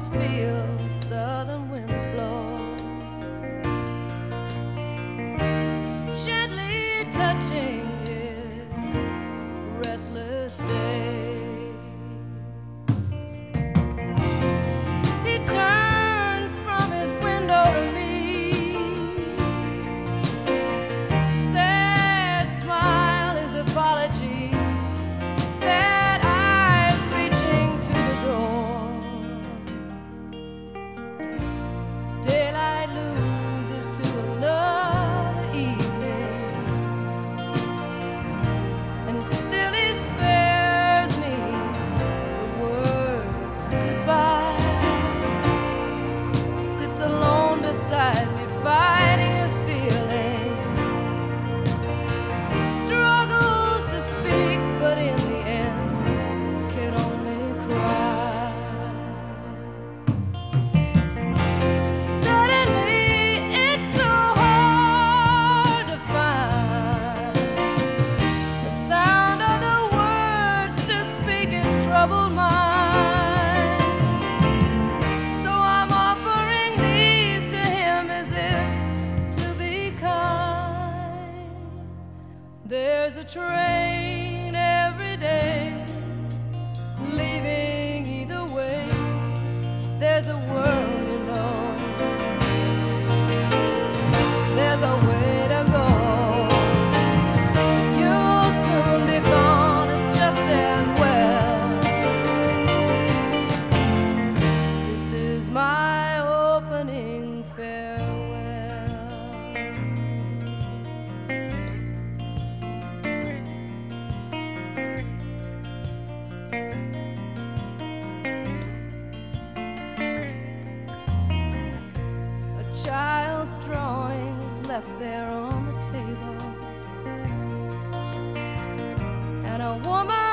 always feel the southern winds blow, gently touching his restless day. He turns from his window to me, sad smile, his apology, sad eyes reaching to the door. Daylight loses to another evening, and still he spares me the words goodbye. Sits alone beside me, fighting his feelings, struggles to speak, but in the end can only cry. Suddenly it's so hard to find the sound of the words to speak his troubled mind. So I'm offering these to him as if to be kind. There's a train every day leaving either way. There's a world you know, there's a way to go. You'll soon be gone, it's just as well. This is my opening farewell. A child's drawings left there on the table, and a woman